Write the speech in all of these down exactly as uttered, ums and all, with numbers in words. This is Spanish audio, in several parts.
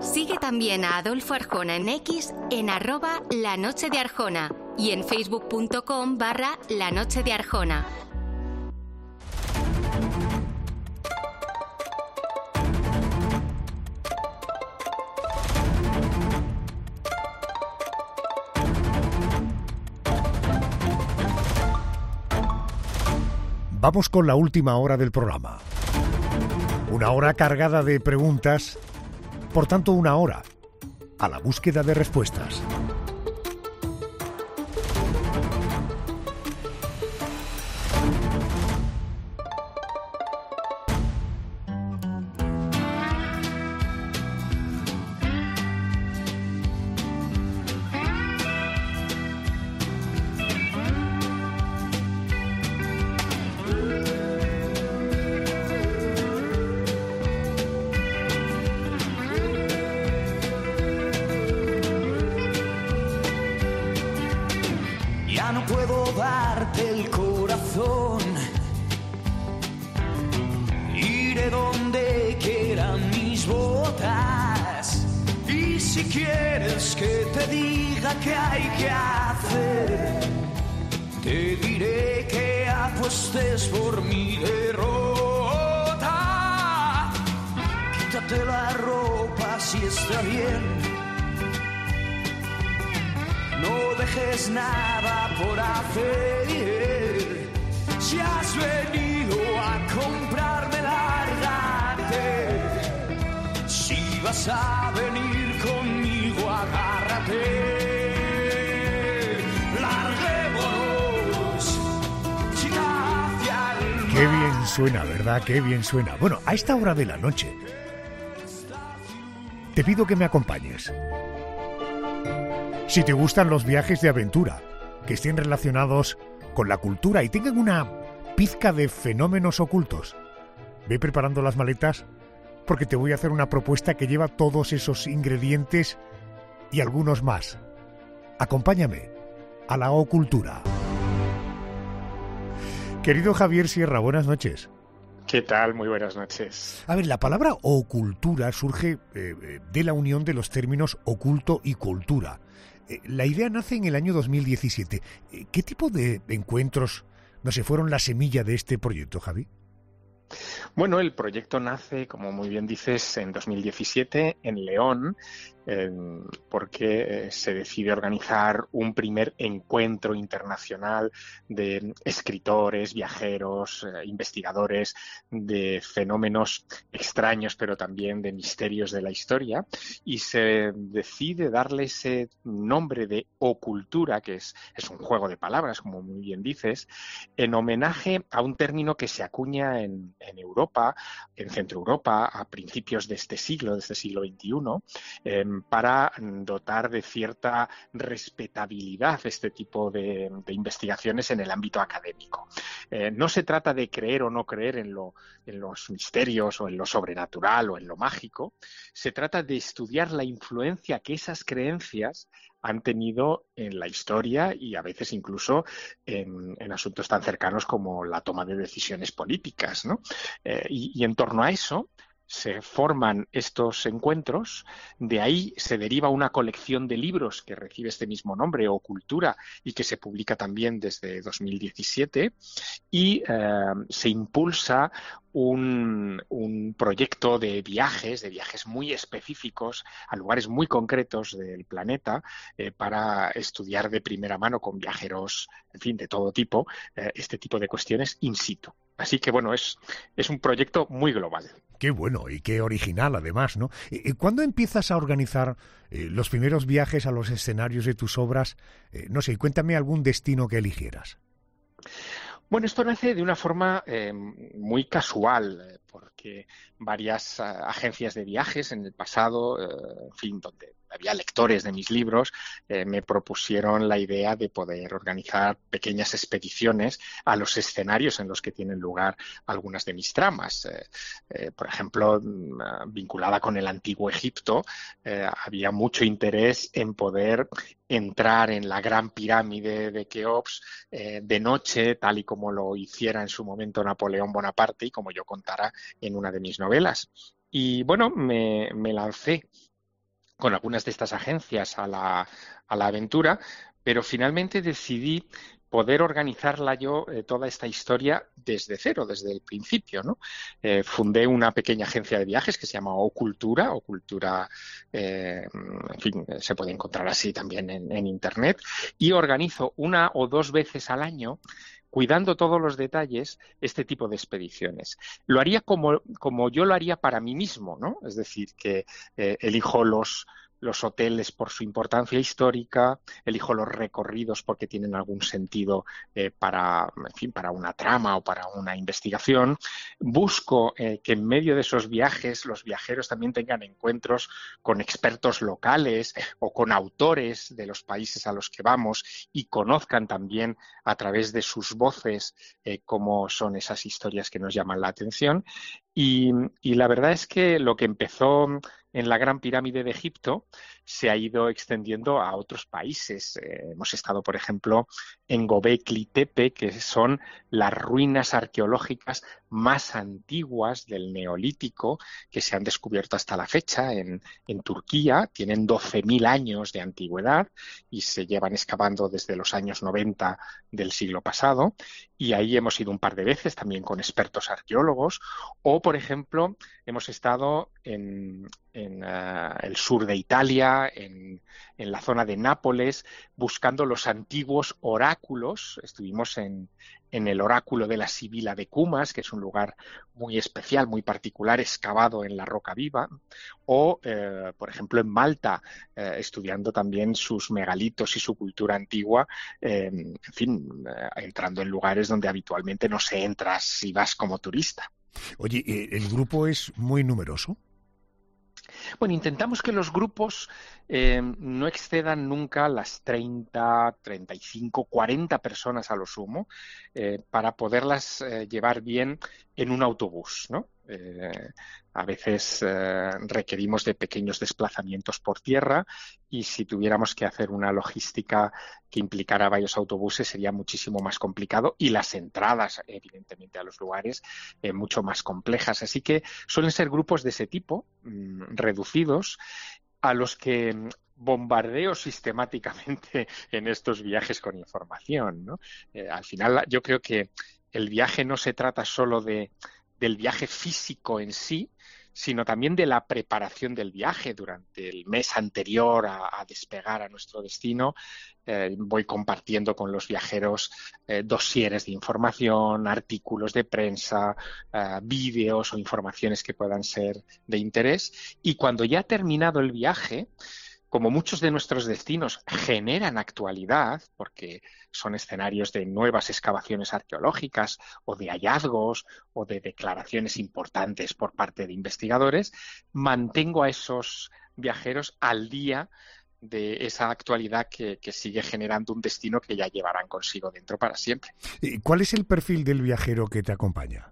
Sigue también a Adolfo Arjona en X en arroba La Noche de Arjona y en facebook.com barra La Noche de Arjona. Vamos con la última hora del programa. Una hora cargada de preguntas, por tanto una hora a la búsqueda de respuestas. Qué bien suena, ¿verdad? Qué bien suena. Bueno, a esta hora de la noche te pido que me acompañes. Si te gustan los viajes de aventura, que estén relacionados con la cultura y tengan una pizca de fenómenos ocultos, ve preparando las maletas porque te voy a hacer una propuesta que lleva todos esos ingredientes y algunos más. Acompáñame a la ocultura. Querido Javier Sierra, buenas noches. ¿Qué tal? Muy buenas noches. A ver, la palabra ocultura surge eh, de la unión de los términos oculto y cultura. Eh, la idea nace en el año dos mil diecisiete. Eh, ¿Qué tipo de encuentros, no sé, fueron la semilla de este proyecto, Javi? Bueno, el proyecto nace, como muy bien dices, en dos mil diecisiete en León, eh, porque eh, se decide organizar un primer encuentro internacional de escritores, viajeros, eh, investigadores de fenómenos extraños, pero también de misterios de la historia, y se decide darle ese nombre de ocultura, que es, es un juego de palabras, como muy bien dices, en homenaje a un término que se acuña en, en Europa, en Centro Europa, a principios de este siglo, de este siglo veintiuno, eh, para dotar de cierta respetabilidad este tipo de, de investigaciones en el ámbito académico. Eh, no se trata de creer o no creer en, lo, en los misterios o en lo sobrenatural o en lo mágico, se trata de estudiar la influencia que esas creencias han tenido en la historia y a veces incluso en, en asuntos tan cercanos como la toma de decisiones políticas, ¿no? Eh, y, y en torno a eso se forman estos encuentros, de ahí se deriva una colección de libros que recibe este mismo nombre, Ocultura, y que se publica también desde dos mil diecisiete, y eh, se impulsa un, un proyecto de viajes, de viajes muy específicos a lugares muy concretos del planeta eh, para estudiar de primera mano con viajeros, en fin, de todo tipo, eh, este tipo de cuestiones in situ. Así que, bueno, es, es un proyecto muy global. Qué bueno y qué original, además, ¿no? ¿Cuándo empiezas a organizar eh, los primeros viajes a los escenarios de tus obras? Eh, no sé, cuéntame algún destino que eligieras. Bueno, esto nace de una forma eh, muy casual, eh, porque varias uh, agencias de viajes en el pasado, eh, en fin, donde había lectores de mis libros, eh, me propusieron la idea de poder organizar pequeñas expediciones a los escenarios en los que tienen lugar algunas de mis tramas. Eh, eh, por ejemplo, vinculada con el Antiguo Egipto, eh, había mucho interés en poder entrar en la Gran Pirámide de Keops eh, de noche, tal y como lo hiciera en su momento Napoleón Bonaparte y como yo contara en una de mis novelas. Y bueno, me, me lancé con algunas de estas agencias a la, a la aventura, pero finalmente decidí poder organizarla yo, eh, toda esta historia desde cero, desde el principio, ¿no? Eh, fundé una pequeña agencia de viajes que se llama Ocultura, Ocultura, eh, en fin, se puede encontrar así también en, en Internet, y organizo una o dos veces al año, cuidando todos los detalles, este tipo de expediciones. Lo haría como, como yo lo haría para mí mismo, ¿no? Es decir, que eh, elijo los... los hoteles por su importancia histórica, elijo los recorridos porque tienen algún sentido eh, para, en fin, para una trama o para una investigación. Busco eh, que en medio de esos viajes los viajeros también tengan encuentros con expertos locales o con autores de los países a los que vamos y conozcan también a través de sus voces eh, cómo son esas historias que nos llaman la atención. Y, y la verdad es que lo que empezó en la Gran Pirámide de Egipto se ha ido extendiendo a otros países. Eh, hemos estado, por ejemplo, en Göbekli Tepe, que son las ruinas arqueológicas más antiguas del Neolítico que se han descubierto hasta la fecha en, en Turquía. Tienen doce mil años de antigüedad y se llevan excavando desde los años noventa del siglo pasado. Y ahí hemos ido un par de veces también con expertos arqueólogos. O, por ejemplo, hemos estado en, en uh, el sur de Italia, en, en la zona de Nápoles, buscando los antiguos oráculos. Estuvimos en, en el oráculo de la Sibila de Cumas, que es un lugar muy especial, muy particular, excavado en la roca viva. O, eh, por ejemplo, en Malta, eh, estudiando también sus megalitos y su cultura antigua, eh, en fin, eh, entrando en lugares donde habitualmente no se entra si vas como turista. Oye, ¿el grupo es muy numeroso? Bueno, intentamos que los grupos eh, no excedan nunca las treinta, treinta y cinco, cuarenta personas a lo sumo, eh, para poderlas eh, llevar bien en un autobús, ¿no? Eh, a veces eh, requerimos de pequeños desplazamientos por tierra y si tuviéramos que hacer una logística que implicara varios autobuses sería muchísimo más complicado y las entradas, evidentemente, a los lugares eh, mucho más complejas. Así que suelen ser grupos de ese tipo, mmm, reducidos, a los que bombardeo sistemáticamente en estos viajes con información, ¿no? Eh, al final yo creo que el viaje no se trata solo de del viaje físico en sí, sino también de la preparación del viaje durante el mes anterior a, a despegar a nuestro destino. Eh, voy compartiendo con los viajeros eh, dosieres de información, artículos de prensa, eh, vídeos o informaciones que puedan ser de interés. Y cuando ya ha terminado el viaje, como muchos de nuestros destinos generan actualidad, porque son escenarios de nuevas excavaciones arqueológicas o de hallazgos o de declaraciones importantes por parte de investigadores, mantengo a esos viajeros al día de esa actualidad que, que sigue generando un destino que ya llevarán consigo dentro para siempre. ¿Cuál es el perfil del viajero que te acompaña?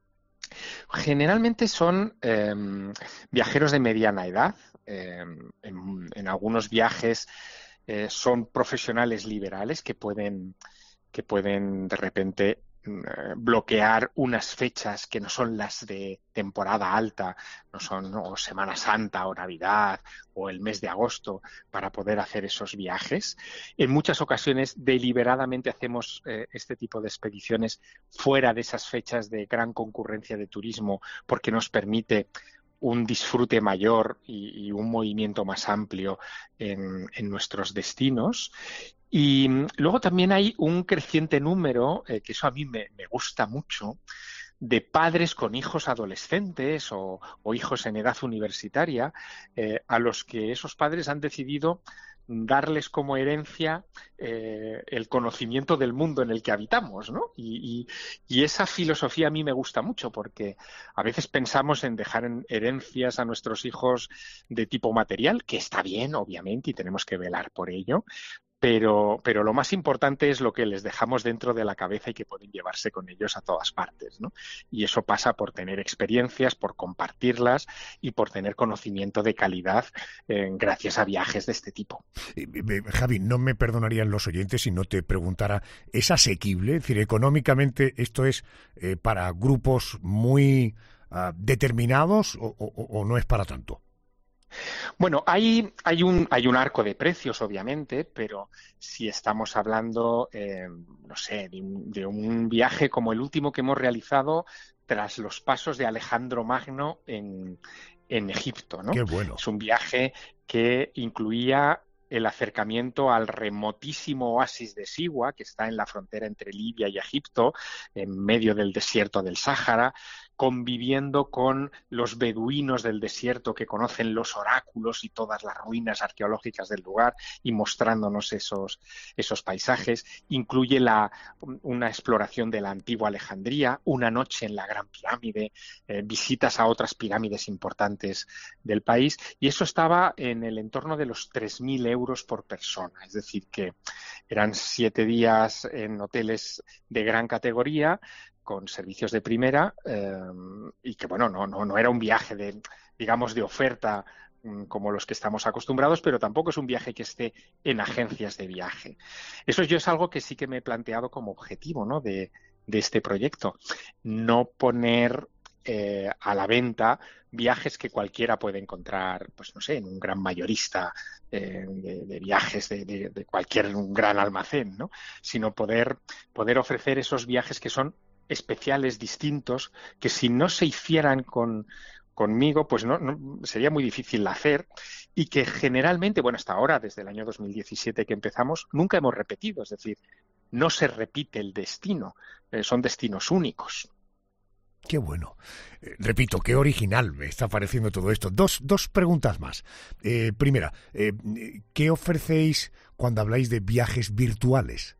Generalmente son eh, viajeros de mediana edad. Eh, en, en algunos viajes eh, son profesionales liberales que pueden, que pueden de repente eh, bloquear unas fechas que no son las de temporada alta, no son ¿no? o Semana Santa o Navidad o el mes de agosto para poder hacer esos viajes. En muchas ocasiones deliberadamente hacemos eh, este tipo de expediciones fuera de esas fechas de gran concurrencia de turismo porque nos permite un disfrute mayor y, y un movimiento más amplio en, en nuestros destinos. Y luego también hay un creciente número, eh, que eso a mí me, me gusta mucho, de padres con hijos adolescentes o, o hijos en edad universitaria, eh, a los que esos padres han decidido darles como herencia eh, el conocimiento del mundo en el que habitamos, ¿no? Y, y, y esa filosofía a mí me gusta mucho porque a veces pensamos en dejar en herencias a nuestros hijos de tipo material, que está bien, obviamente, y tenemos que velar por ello, Pero, pero lo más importante es lo que les dejamos dentro de la cabeza y que pueden llevarse con ellos a todas partes, ¿no? Y eso pasa por tener experiencias, por compartirlas y por tener conocimiento de calidad eh, gracias a viajes de este tipo. Eh, eh, Javi, no me perdonarían los oyentes si no te preguntara, ¿es asequible? Es decir, económicamente esto es eh, para grupos muy uh, determinados o, o, o no es para tanto. Bueno, hay, hay, un, hay un arco de precios, obviamente, pero si estamos hablando, eh, no sé, de un, de un viaje como el último que hemos realizado tras los pasos de Alejandro Magno en, en Egipto, ¿no? Qué bueno. Es un viaje que incluía el acercamiento al remotísimo oasis de Siwa, que está en la frontera entre Libia y Egipto, en medio del desierto del Sáhara, conviviendo con los beduinos del desierto que conocen los oráculos y todas las ruinas arqueológicas del lugar y mostrándonos esos, esos paisajes. Incluye la, una exploración de la antigua Alejandría, una noche en la Gran Pirámide, eh, visitas a otras pirámides importantes del país, y eso estaba en el entorno de los tres mil euros por persona, es decir, que eran siete días en hoteles de gran categoría, con servicios de primera, eh, y que, bueno, no, no, no era un viaje de, digamos, de oferta um, como los que estamos acostumbrados, pero tampoco es un viaje que esté en agencias de viaje. Eso yo es algo que sí que me he planteado como objetivo, ¿no?, de, de este proyecto. No poner eh, a la venta viajes que cualquiera puede encontrar, pues no sé, en un gran mayorista eh, de, de viajes de, de, de cualquier un gran almacén, ¿no?, sino poder, poder ofrecer esos viajes que son especiales, distintos, que si no se hicieran con, conmigo, pues no, no sería muy difícil hacer, y que generalmente, bueno, hasta ahora, desde el año dos mil diecisiete que empezamos, nunca hemos repetido, es decir, no se repite el destino, eh, son destinos únicos. Qué bueno. Eh, repito, qué original me está pareciendo todo esto. Dos, dos preguntas más. Eh, primera, eh, ¿qué ofrecéis cuando habláis de viajes virtuales?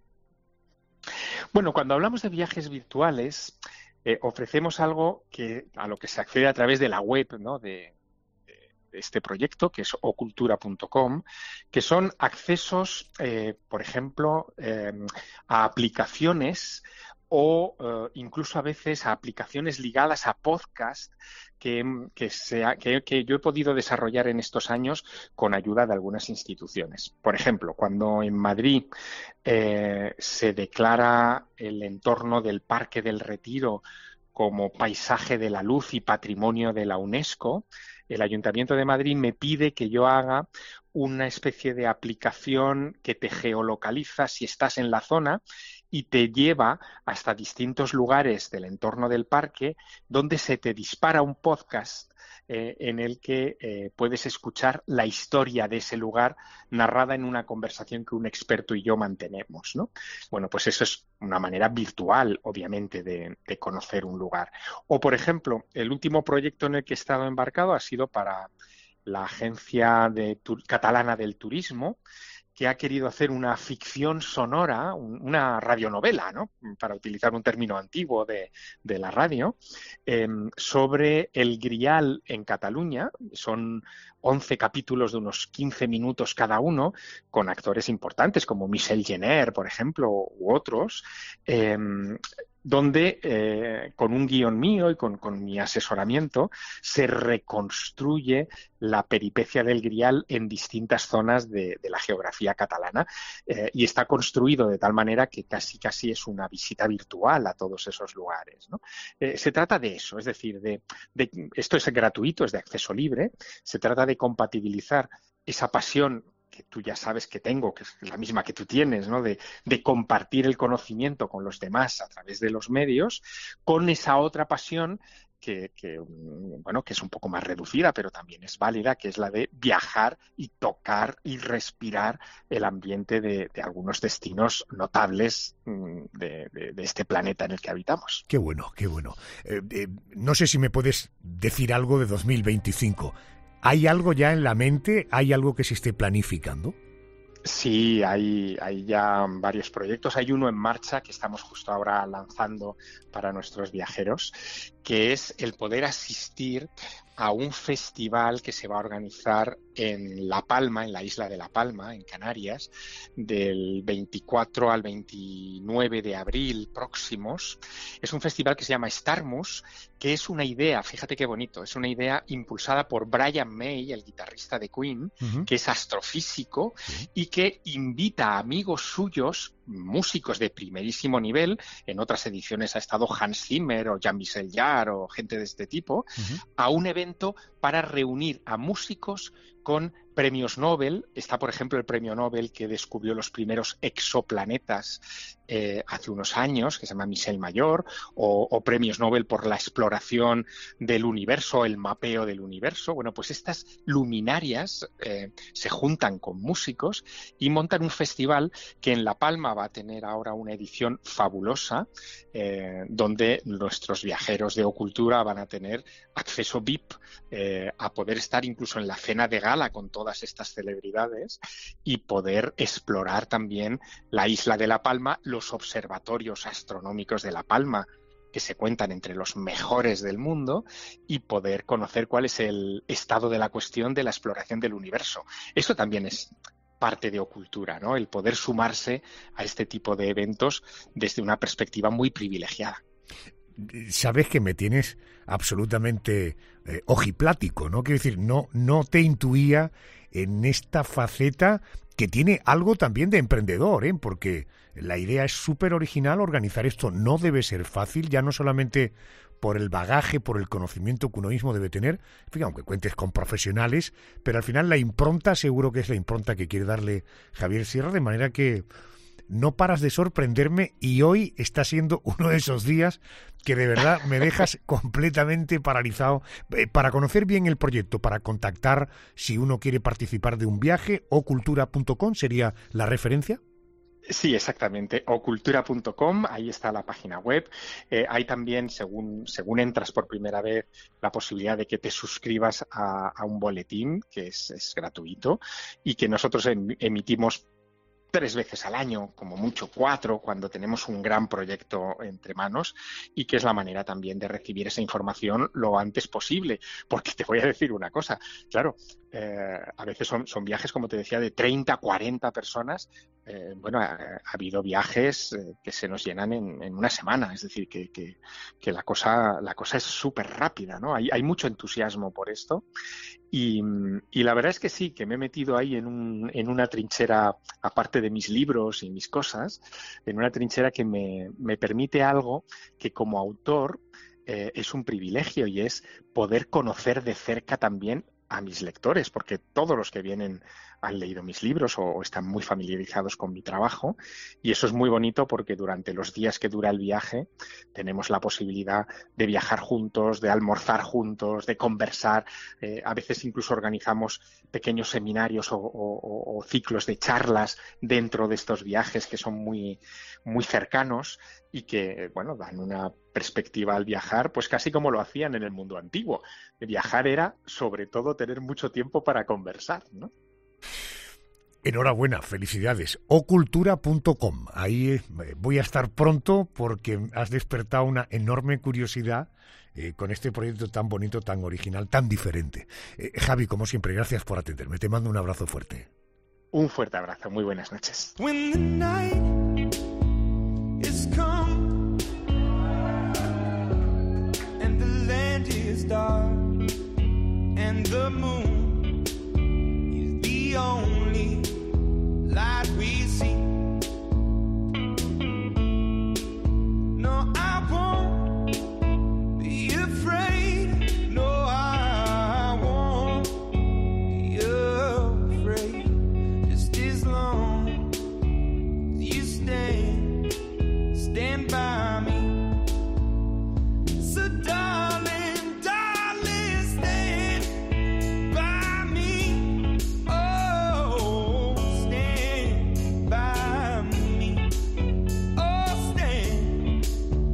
Bueno, cuando hablamos de viajes virtuales, eh, ofrecemos algo que a lo que se accede a través de la web, ¿no?, de, de este proyecto, que es ocultura punto com, que son accesos, eh, por ejemplo, eh, a aplicaciones o eh, incluso a veces a aplicaciones ligadas a podcast que, que, sea, que, que yo he podido desarrollar en estos años con ayuda de algunas instituciones. Por ejemplo, cuando en Madrid eh, se declara el entorno del Parque del Retiro como paisaje de la luz y patrimonio de la UNESCO, el Ayuntamiento de Madrid me pide que yo haga una especie de aplicación que te geolocaliza si estás en la zona y te lleva hasta distintos lugares del entorno del parque, donde se te dispara un podcast eh, en el que eh, puedes escuchar la historia de ese lugar narrada en una conversación que un experto y yo mantenemos, ¿no? Bueno, pues eso es una manera virtual, obviamente, de, de conocer un lugar. O, por ejemplo, el último proyecto en el que he estado embarcado ha sido para la Agencia de Tur- Catalana del Turismo, que ha querido hacer una ficción sonora, un, una radionovela, ¿no?, para utilizar un término antiguo de, de la radio, eh, sobre el Grial en Cataluña. Son once capítulos de unos quince minutos cada uno, con actores importantes como Michel Jenner, por ejemplo, u otros, eh, donde eh, con un guión mío y con, con mi asesoramiento se reconstruye la peripecia del Grial en distintas zonas de, de la geografía catalana, eh, y está construido de tal manera que casi casi es una visita virtual a todos esos lugares, ¿no? Eh, se trata de eso, es decir, de, de, esto es gratuito, es de acceso libre, se trata de compatibilizar esa pasión que tú ya sabes que tengo, que es la misma que tú tienes, ¿no?, de, de compartir el conocimiento con los demás a través de los medios, con esa otra pasión que, que, bueno, que es un poco más reducida, pero también es válida, que es la de viajar y tocar y respirar el ambiente de, de algunos destinos notables de, de, de este planeta en el que habitamos. Qué bueno, qué bueno. Eh, eh, no sé si me puedes decir algo de dos mil veinticinco. ¿Hay algo ya en la mente? ¿Hay algo que se esté planificando? Sí, hay, hay ya varios proyectos. Hay uno en marcha que estamos justo ahora lanzando para nuestros viajeros, que es el poder asistir a un festival que se va a organizar en La Palma, en la isla de La Palma, en Canarias, del veinticuatro al veintinueve de abril próximos. Es un festival que se llama Starmus, que es una idea, fíjate qué bonito, es una idea impulsada por Brian May, el guitarrista de Queen, uh-huh. que es astrofísico uh-huh. y que invita a amigos suyos músicos de primerísimo nivel. En otras ediciones ha estado Hans Zimmer o Jean-Michel Jarre o gente de este tipo, uh-huh. a un evento para reunir a músicos con premios Nobel. Está, por ejemplo, el premio Nobel que descubrió los primeros exoplanetas eh, hace unos años, que se llama Michel Mayor, o, o premios Nobel por la exploración del universo, el mapeo del universo. Bueno, pues estas luminarias eh, se juntan con músicos y montan un festival que en La Palma va a tener ahora una edición fabulosa, eh, donde nuestros viajeros de Ocultura van a tener acceso V I P eh, a poder estar incluso en la cena de gala con todas estas celebridades y poder explorar también la isla de La Palma, los observatorios astronómicos de La Palma, que se cuentan entre los mejores del mundo, y poder conocer cuál es el estado de la cuestión de la exploración del universo. Eso también es parte de Ocultura, ¿no? El poder sumarse a este tipo de eventos desde una perspectiva muy privilegiada. Sabes que me tienes absolutamente eh, ojiplático, ¿no? Quiero decir, no, no te intuía en esta faceta que tiene algo también de emprendedor, ¿eh? Porque la idea es súper original, organizar esto no debe ser fácil, ya no solamente por el bagaje, por el conocimiento que uno mismo debe tener, en fin, aunque cuentes con profesionales, pero al final la impronta seguro que es la impronta que quiere darle Javier Sierra, de manera que no paras de sorprenderme y hoy está siendo uno de esos días que de verdad me dejas completamente paralizado. Eh, para conocer bien el proyecto, para contactar si uno quiere participar de un viaje, ocultura punto com sería la referencia. Sí, exactamente. ocultura punto com, ahí está la página web. Eh, hay también, según, según entras por primera vez, la posibilidad de que te suscribas a, a un boletín, que es, es gratuito, y que nosotros en, emitimos tres veces al año, como mucho cuatro, cuando tenemos un gran proyecto entre manos, y que es la manera también de recibir esa información lo antes posible. Porque te voy a decir una cosa, claro, eh, a veces son, son viajes, como te decía, de treinta, cuarenta personas. Eh, bueno, ha, ha habido viajes eh, que se nos llenan en, en una semana, es decir, que, que, que la cosa, la cosa es súper rápida, ¿no? Hay, hay mucho entusiasmo por esto. Y, y la verdad es que sí, que me he metido ahí en, un, en una trinchera, aparte de mis libros y mis cosas, en una trinchera que me, me permite algo que como autor eh, es un privilegio, y es poder conocer de cerca también a mis lectores, porque todos los que vienen han leído mis libros o, o están muy familiarizados con mi trabajo, y eso es muy bonito porque durante los días que dura el viaje tenemos la posibilidad de viajar juntos, de almorzar juntos, de conversar. Eh, a veces incluso organizamos pequeños seminarios o, o, o ciclos de charlas dentro de estos viajes que son muy, muy cercanos y que, bueno, dan una perspectiva al viajar, pues casi como lo hacían en el mundo antiguo. Viajar era, sobre todo, tener mucho tiempo para conversar, ¿no? Enhorabuena, felicidades. ocultura punto com. Ahí voy a estar pronto porque has despertado una enorme curiosidad eh, con este proyecto tan bonito, tan original, tan diferente. Eh, Javi, como siempre, gracias por atenderme. Te mando un abrazo fuerte. Un fuerte abrazo. Muy buenas noches. When the night is come and the land is dark and the moon is the only light we see. No, I won't be afraid. No, I won't be afraid. Just as long as you stand, stand by me. So darling, darling, stand by me. Oh, stand by me. Oh, stand,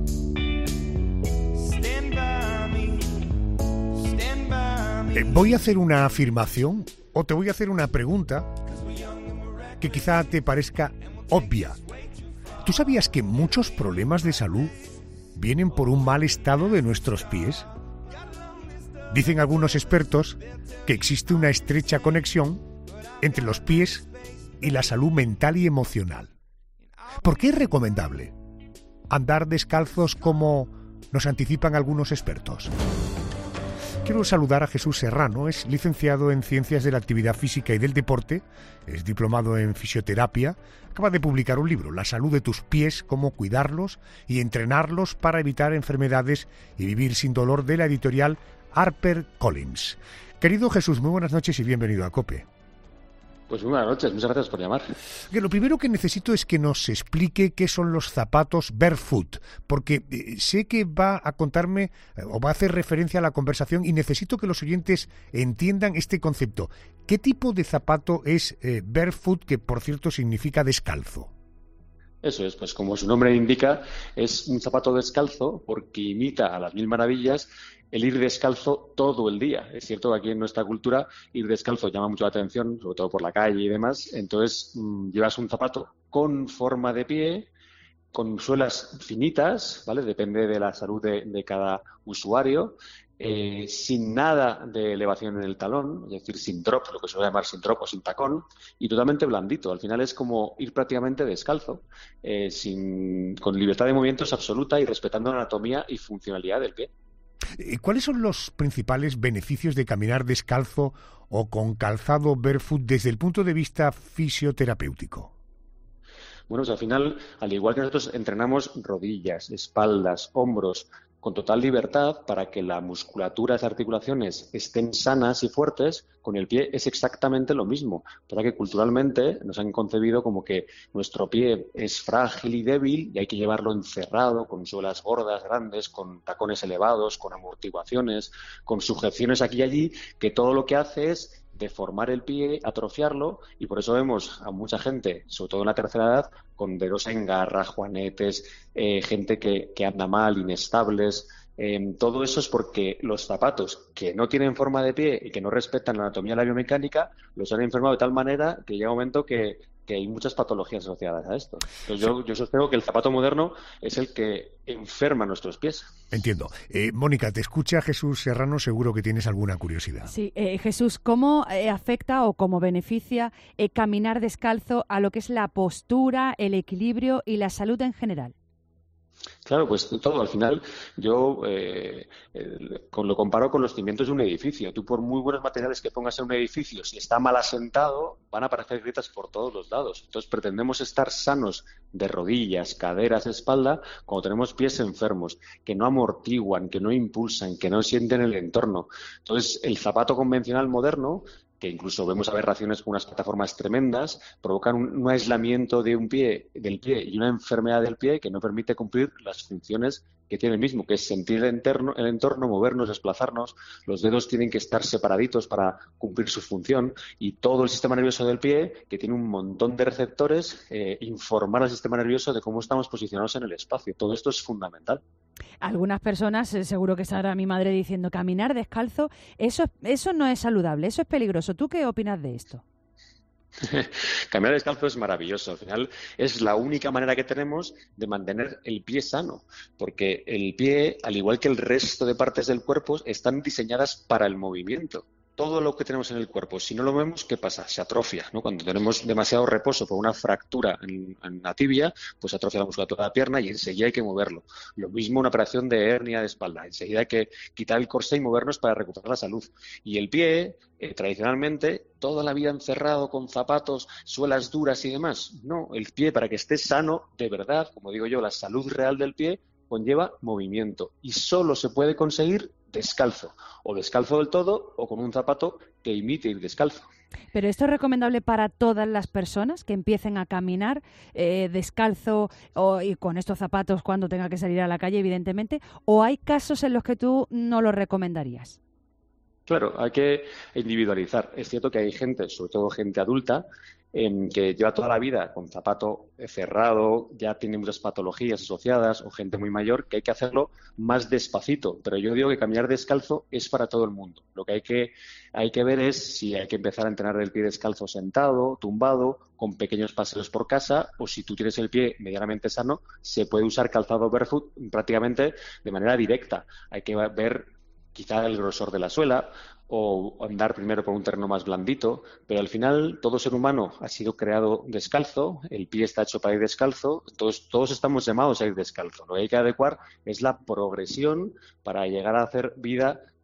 stand by me. Stand by me. Eh, voy a hacer una afirmación o te voy a hacer una pregunta que quizá te parezca obvia. ¿Tú sabías que muchos problemas de salud vienen por un mal estado de nuestros pies? Dicen algunos expertos que existe una estrecha conexión entre los pies y la salud mental y emocional. ¿Por qué es recomendable andar descalzos como nos anticipan algunos expertos? Quiero saludar a Jesús Serrano, es licenciado en Ciencias de la Actividad Física y del Deporte, es diplomado en Fisioterapia, acaba de publicar un libro, La salud de tus pies, cómo cuidarlos y entrenarlos para evitar enfermedades y vivir sin dolor, de la editorial HarperCollins. Querido Jesús, muy buenas noches y bienvenido a COPE. Pues muy buenas noches, muchas gracias por llamar. Que lo primero que necesito es que nos explique qué son los zapatos barefoot, porque eh, sé que va a contarme eh, o va a hacer referencia a la conversación y necesito que los oyentes entiendan este concepto. ¿Qué tipo de zapato es eh, barefoot, que por cierto significa descalzo? Eso es, pues como su nombre indica, es un zapato descalzo porque imita a las mil maravillas el ir descalzo todo el día. Es cierto que aquí en nuestra cultura ir descalzo llama mucho la atención, sobre todo por la calle y demás. Entonces mmm, llevas un zapato con forma de pie, con suelas finitas, ¿vale? Depende de la salud de, de cada usuario, eh, sin nada de elevación en el talón, es decir, sin drop, lo que se suele llamar sin drop o sin tacón, y totalmente blandito. Al final es como ir prácticamente descalzo, eh, sin, con libertad de movimientos absoluta y respetando la anatomía y funcionalidad del pie. ¿Cuáles son los principales beneficios de caminar descalzo o con calzado barefoot desde el punto de vista fisioterapéutico? Bueno, pues al final, al igual que nosotros entrenamos rodillas, espaldas, hombros, con total libertad para que la musculatura, las articulaciones estén sanas y fuertes, con el pie es exactamente lo mismo. Para que culturalmente nos han concebido como que nuestro pie es frágil y débil y hay que llevarlo encerrado, con suelas gordas, grandes, con tacones elevados, con amortiguaciones, con sujeciones aquí y allí, que todo lo que hace es deformar el pie, atrofiarlo, y por eso vemos a mucha gente, sobre todo en la tercera edad, con dedos en garra, juanetes, eh, gente que, que anda mal, inestables. Eh, todo eso es porque los zapatos que no tienen forma de pie y que no respetan la anatomía y la biomecánica los han enfermado de tal manera que llega un momento que, que hay muchas patologías asociadas a esto. Entonces yo, yo sostengo que el zapato moderno es el que enferma nuestros pies. Entiendo. Eh, Mónica, te escucha Jesús Serrano, seguro que tienes alguna curiosidad. Sí, eh, Jesús, ¿cómo eh, afecta o cómo beneficia eh, caminar descalzo a lo que es la postura, el equilibrio y la salud en general? Claro, pues todo. Al final yo eh, eh, con, lo comparo con los cimientos de un edificio. Tú, por muy buenos materiales que pongas en un edificio, si está mal asentado, van a aparecer grietas por todos los lados. Entonces pretendemos estar sanos de rodillas, caderas, espalda, cuando tenemos pies enfermos, que no amortiguan, que no impulsan, que no sienten el entorno. Entonces el zapato convencional moderno, que incluso vemos aberraciones con unas plataformas tremendas, provocan un, un aislamiento de un pie, del pie y una enfermedad del pie que no permite cumplir las funciones que tiene el mismo, que es sentir el entorno, el entorno, movernos, desplazarnos. Los dedos tienen que estar separaditos para cumplir su función, y todo el sistema nervioso del pie, que tiene un montón de receptores, eh, informar al sistema nervioso de cómo estamos posicionados en el espacio. Todo esto es fundamental. Algunas personas, eh, seguro que estará mi madre diciendo, caminar descalzo, eso, eso no es saludable, eso es peligroso. ¿Tú qué opinas de esto? Caminar descalzo es maravilloso. Al final es la única manera que tenemos de mantener el pie sano, porque el pie, al igual que el resto de partes del cuerpo, están diseñadas para el movimiento. Todo lo que tenemos en el cuerpo, si no lo vemos, ¿qué pasa? Se atrofia, ¿no? Cuando tenemos demasiado reposo por una fractura en, en la tibia, pues atrofia la musculatura de la pierna y enseguida hay que moverlo. Lo mismo una operación de hernia de espalda. Enseguida hay que quitar el corsé y movernos para recuperar la salud. Y el pie, eh, tradicionalmente, toda la vida encerrado con zapatos, suelas duras y demás. No, el pie, para que esté sano, de verdad, como digo yo, la salud real del pie conlleva movimiento. Y solo se puede conseguir descalzo, o descalzo del todo, o con un zapato que imite ir descalzo. ¿Pero esto es recomendable para todas las personas que empiecen a caminar eh, descalzo o, y con estos zapatos cuando tenga que salir a la calle, evidentemente? ¿O hay casos en los que tú no lo recomendarías? Claro, hay que individualizar. Es cierto que hay gente, sobre todo gente adulta, eh, que lleva toda la vida con zapato cerrado, ya tiene muchas patologías asociadas, o gente muy mayor, que hay que hacerlo más despacito. Pero yo digo que caminar descalzo es para todo el mundo. Lo que hay que, hay que ver es si hay que empezar a entrenar el pie descalzo sentado, tumbado, con pequeños paseos por casa, o si tú tienes el pie medianamente sano, se puede usar calzado barefoot prácticamente de manera directa. Hay que ver quizá el grosor de la suela, o andar primero por un terreno más blandito, pero al final todo ser humano ha sido creado descalzo, el pie está hecho para ir descalzo, entonces todos estamos llamados a ir descalzo. Lo que hay que adecuar es la progresión para llegar a hacer vida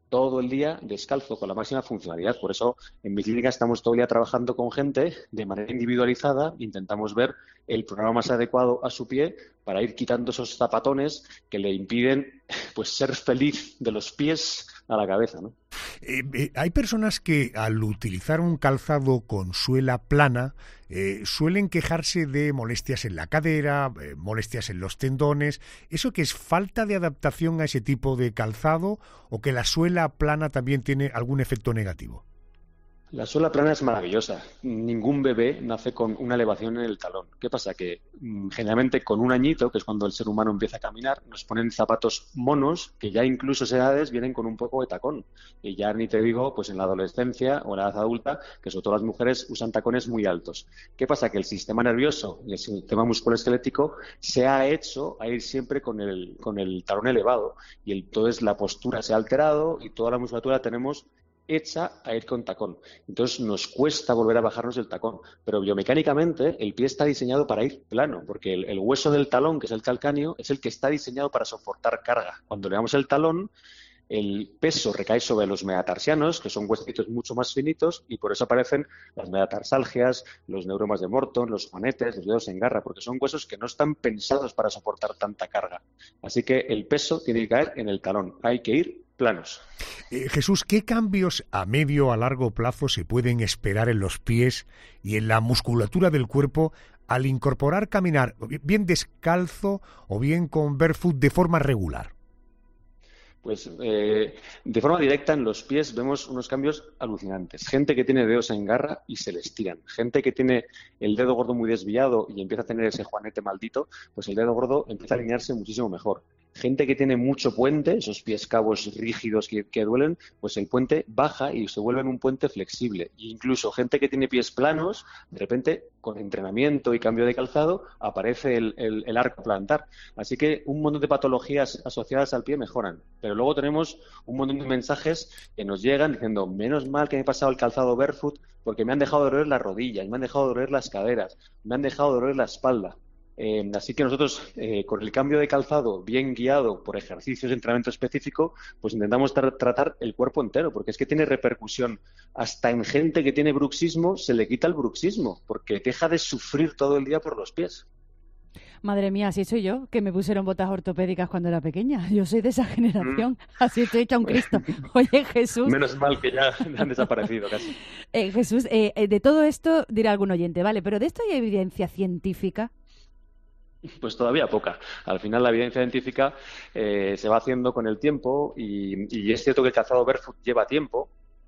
todo el día descalzo, con la máxima funcionalidad. Por eso en mi clínica estamos todo el día trabajando con gente de manera individualizada, intentamos ver el programa más adecuado a su pie para ir quitando esos zapatones que le impiden pues ser feliz de los pies a la cabeza, ¿no? Eh, eh, hay personas que al utilizar un calzado con suela plana eh, suelen quejarse de molestias en la cadera, eh, molestias en los tendones. ¿Eso que es falta de adaptación a ese tipo de calzado o que la suela plana también tiene algún efecto negativo? La suela plana es maravillosa. Ningún bebé nace con una elevación en el talón. ¿Qué pasa? Que mmm, generalmente con un añito, que es cuando el ser humano empieza a caminar, nos ponen zapatos monos que ya incluso a esas edades vienen con un poco de tacón. Y ya ni te digo, pues en la adolescencia o en la edad adulta, que sobre todo las mujeres usan tacones muy altos. ¿Qué pasa? Que el sistema nervioso y el sistema musculoesquelético se ha hecho a ir siempre con el, con el talón elevado. Y el, entonces la postura se ha alterado y toda la musculatura tenemos hecha a ir con tacón. Entonces nos cuesta volver a bajarnos del tacón. Pero biomecánicamente el pie está diseñado para ir plano, porque el, el hueso del talón, que es el calcáneo, es el que está diseñado para soportar carga. Cuando le damos el talón, el peso recae sobre los metatarsianos, que son huesitos mucho más finitos, y por eso aparecen las metatarsalgias, los neuromas de Morton, los juanetes, los dedos en garra, porque son huesos que no están pensados para soportar tanta carga. Así que el peso tiene que caer en el talón. Hay que ir planos. Eh, Jesús, ¿qué cambios a medio o a largo plazo se pueden esperar en los pies y en la musculatura del cuerpo al incorporar caminar bien descalzo o bien con barefoot de forma regular? Pues eh, de forma directa en los pies vemos unos cambios alucinantes. Gente que tiene dedos en garra y se les tiran. Gente que tiene el dedo gordo muy desviado y empieza a tener ese juanete maldito, pues el dedo gordo empieza a alinearse muchísimo mejor. Gente que tiene mucho puente, esos pies cabos rígidos que, que duelen, pues el puente baja y se vuelve en un puente flexible. E incluso gente que tiene pies planos, de repente, con entrenamiento y cambio de calzado, aparece el, el, el arco plantar. Así que un montón de patologías asociadas al pie mejoran. Pero luego tenemos un montón de mensajes que nos llegan diciendo, menos mal que me he pasado el calzado barefoot porque me han dejado doler las rodillas, me han dejado doler las caderas, me han dejado doler la espalda. Eh, así que nosotros, eh, con el cambio de calzado bien guiado por ejercicios de entrenamiento específico, pues intentamos tra- tratar el cuerpo entero, porque es que tiene repercusión. Hasta en gente que tiene bruxismo se le quita el bruxismo, porque deja de sufrir todo el día por los pies. Madre mía, así soy yo, que me pusieron botas ortopédicas cuando era pequeña. Yo soy de esa generación, mm. así estoy hecha un Cristo. Oye, Jesús... Menos mal que ya han desaparecido casi. Eh, Jesús, eh, de todo esto dirá algún oyente, vale, pero ¿de esto hay evidencia científica? Pues todavía poca. Al final la evidencia científica eh, se va haciendo con el tiempo y, y es cierto que el calzado barefoot lleva tiempo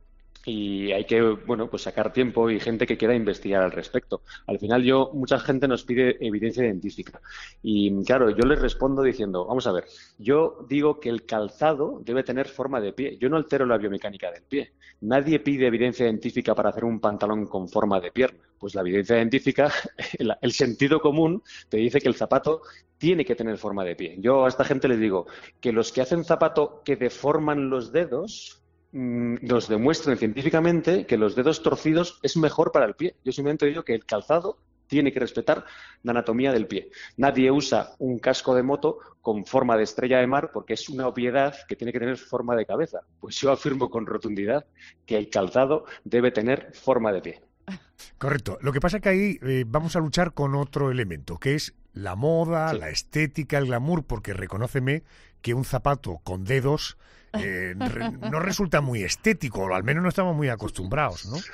y hay que, bueno, pues sacar tiempo y gente que quiera investigar al respecto. Al final yo, mucha gente nos pide evidencia científica y claro, yo les respondo diciendo, vamos a ver, yo digo que el calzado debe tener forma de pie. Yo no altero la biomecánica del pie. Nadie pide evidencia científica para hacer un pantalón con forma de pierna. Pues la evidencia científica, el, el sentido común te dice que el zapato tiene que tener forma de pie. Yo a esta gente les digo que los que hacen zapato que deforman los dedos nos demuestren científicamente que los dedos torcidos es mejor para el pie. Yo simplemente digo que el calzado tiene que respetar la anatomía del pie. Nadie usa un casco de moto con forma de estrella de mar porque es una obviedad que tiene que tener forma de cabeza. Pues yo afirmo con rotundidad que el calzado debe tener forma de pie. Correcto. Lo que pasa es que ahí eh, vamos a luchar con otro elemento, que es la moda, sí. la estética, el glamour, porque reconóceme que un zapato con dedos eh, re, no resulta muy estético, o al menos no estamos muy acostumbrados, ¿no?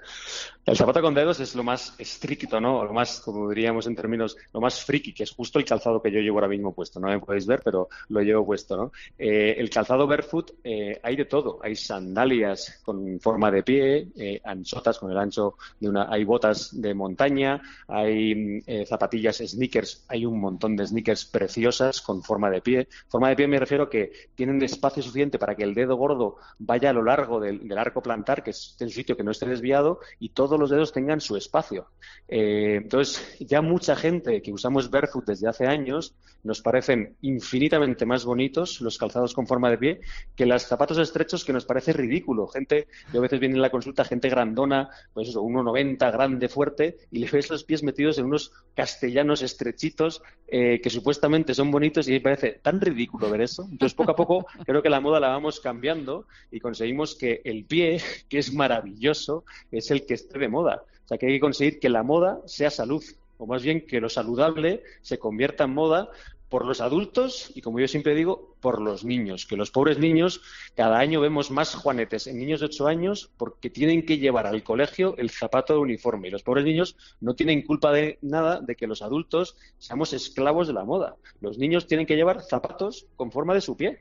El zapato con dedos es lo más estricto, ¿no? Lo más, como diríamos en términos, lo más friki, que es justo el calzado que yo llevo ahora mismo puesto. No me podéis ver, pero lo llevo puesto, ¿no? Eh, el calzado barefoot, eh, hay de todo. Hay sandalias con forma de pie, eh, anchotas con el ancho de una... Hay botas de montaña, hay eh, zapatillas sneakers, hay un montón de sneakers preciosas con forma de pie. Forma de pie me refiero que tienen espacio suficiente para que el dedo gordo vaya a lo largo del, del arco plantar, que es el sitio que no esté desviado, y todo todos los dedos tengan su espacio. Eh, entonces, ya mucha gente que usamos barefoot desde hace años, nos parecen infinitamente más bonitos los calzados con forma de pie que los zapatos estrechos, que nos parece ridículo. Gente, yo a veces viene en la consulta gente grandona, pues eso, uno noventa, grande, fuerte, y le ves los pies metidos en unos castellanos estrechitos eh, que supuestamente son bonitos, y me parece tan ridículo ver eso. Entonces, poco a poco, creo que la moda la vamos cambiando y conseguimos que el pie, que es maravilloso, es el que esté de moda. O sea, que hay que conseguir que la moda sea salud, o más bien que lo saludable se convierta en moda por los adultos y, como yo siempre digo, por los niños. Que los pobres niños, cada año vemos más juanetes en niños de ocho años porque tienen que llevar al colegio el zapato de uniforme. Y los pobres niños no tienen culpa de nada de que los adultos seamos esclavos de la moda. Los niños tienen que llevar zapatos con forma de su pie.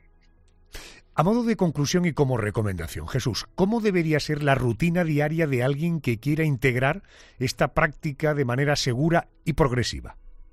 A modo de conclusión y como recomendación, Jesús, ¿cómo debería ser la rutina diaria de alguien que quiera integrar esta práctica de manera segura y progresiva?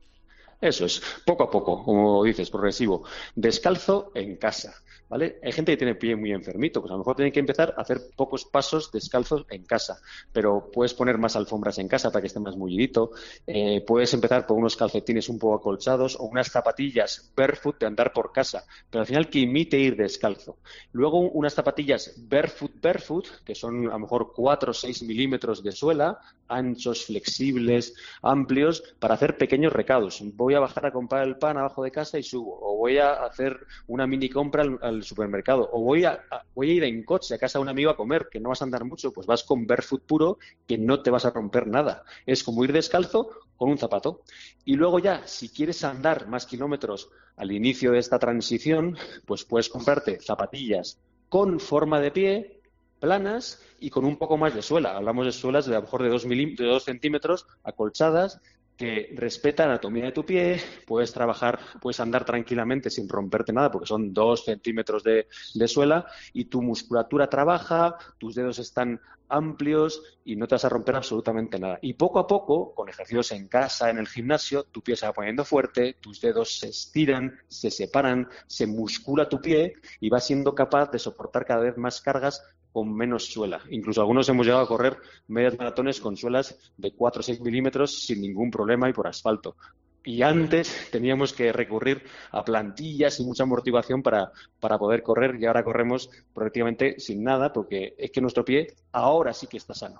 Eso es, poco a poco, como dices, progresivo. Descalzo en casa, ¿vale? Hay gente que tiene el pie muy enfermito, pues a lo mejor tiene que empezar a hacer pocos pasos descalzos en casa, pero puedes poner más alfombras en casa para que esté más mullidito, eh, puedes empezar por unos calcetines un poco acolchados o unas zapatillas barefoot de andar por casa, pero al final que imite ir descalzo. Luego unas zapatillas barefoot barefoot, que son a lo mejor cuatro o seis milímetros de suela, anchos, flexibles, amplios, para hacer pequeños recados. Voy a bajar a comprar el pan abajo de casa y subo, o voy a hacer una mini compra al, al supermercado, o voy a, a, voy a ir en coche a casa de un amigo a comer, que no vas a andar mucho, pues vas con barefoot puro, que no te vas a romper nada. Es como ir descalzo con un zapato. Y luego ya, si quieres andar más kilómetros al inicio de esta transición, pues puedes comprarte zapatillas con forma de pie, planas y con un poco más de suela. Hablamos de suelas de a lo mejor de dos, milí- de dos centímetros, acolchadas, que respeta la anatomía de tu pie. Puedes trabajar, puedes andar tranquilamente sin romperte nada porque son dos centímetros de, de suela y tu musculatura trabaja, tus dedos están amplios y no te vas a romper absolutamente nada. Y poco a poco, con ejercicios en casa, en el gimnasio, tu pie se va poniendo fuerte, tus dedos se estiran, se separan, se muscula tu pie y vas siendo capaz de soportar cada vez más cargas con menos suela. Incluso algunos hemos llegado a correr medias maratones con suelas de cuatro o seis milímetros sin ningún problema y por asfalto. Y antes teníamos que recurrir a plantillas y mucha amortiguación para, para poder correr, y ahora corremos prácticamente sin nada porque es que nuestro pie ahora sí que está sano.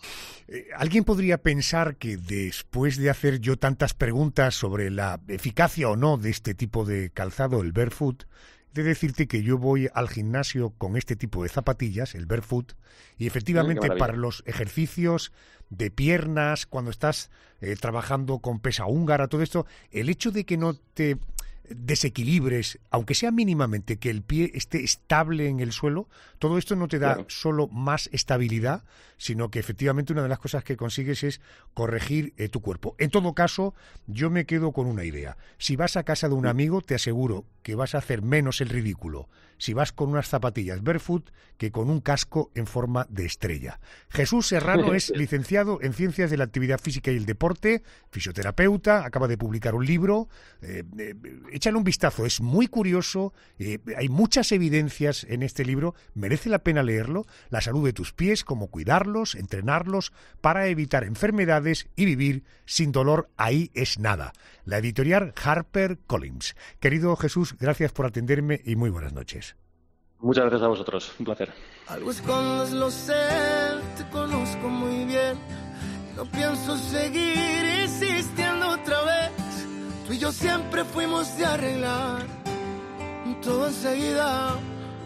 Eh, Alguien podría pensar que después de hacer yo tantas preguntas sobre la eficacia o no de este tipo de calzado, el barefoot, de decirte que yo voy al gimnasio con este tipo de zapatillas, el barefoot, y efectivamente mm, para los ejercicios de piernas, cuando estás eh, trabajando con pesa húngara, todo esto, el hecho de que no te desequilibres, aunque sea mínimamente, que el pie esté estable en el suelo, todo esto no te da claro. solo más estabilidad, sino que efectivamente una de las cosas que consigues es corregir eh, tu cuerpo. En todo caso, yo me quedo con una idea. Si vas a casa de un amigo, te aseguro que vas a hacer menos el ridículo si vas con unas zapatillas barefoot que con un casco en forma de estrella. Jesús Serrano es licenciado en Ciencias de la Actividad Física y el Deporte, fisioterapeuta, acaba de publicar un libro. Eh, eh, échale un vistazo, es muy curioso, eh, hay muchas evidencias en este libro, merece la pena leerlo. La salud de tus pies, cómo cuidarlos, entrenarlos para evitar enfermedades y vivir sin dolor, ahí es nada. La editorial HarperCollins. Querido Jesús, gracias por atenderme y muy buenas noches. Muchas gracias a vosotros, un placer. Algo escondes, lo sé, te conozco muy bien. No pienso seguir insistiendo otra vez. Tú y yo siempre fuimos de arreglar todo enseguida.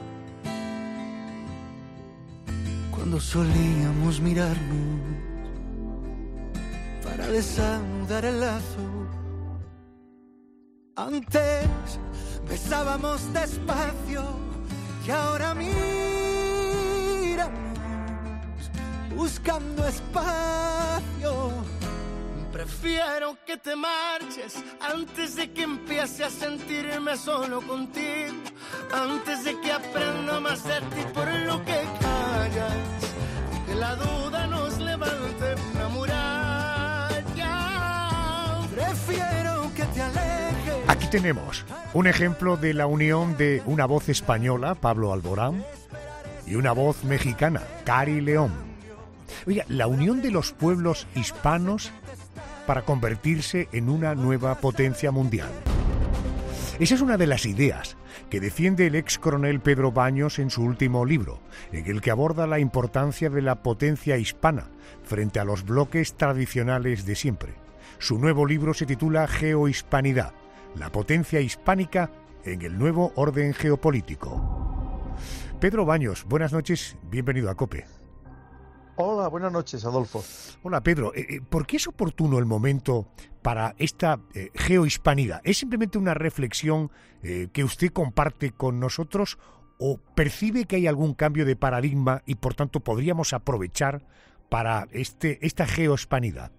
Cuando solíamos mirarnos para desanudar el lazo. Antes besábamos despacio y ahora míramos buscando espacio. Prefiero que te marches antes de que empiece a sentirme solo contigo, antes de que aprenda más de ti por lo que callas, que la duda nos levante una muralla. Prefiero que te alejes. Aquí tenemos un ejemplo de la unión de una voz española, Pablo Alborán, y una voz mexicana, Cari León. Oiga, la unión de los pueblos hispanos para convertirse en una nueva potencia mundial. Esa es una de las ideas que defiende el ex coronel Pedro Baños en su último libro, en el que aborda la importancia de la potencia hispana frente a los bloques tradicionales de siempre. Su nuevo libro se titula Geohispanidad, la potencia hispánica en el nuevo orden geopolítico. Pedro Baños, buenas noches, bienvenido a COPE. Hola, buenas noches, Adolfo. Hola, Pedro. Eh, ¿Por qué es oportuno el momento para esta eh, geohispanidad? ¿Es simplemente una reflexión eh, que usted comparte con nosotros o percibe que hay algún cambio de paradigma y, por tanto, podríamos aprovechar para este, esta geohispanidad?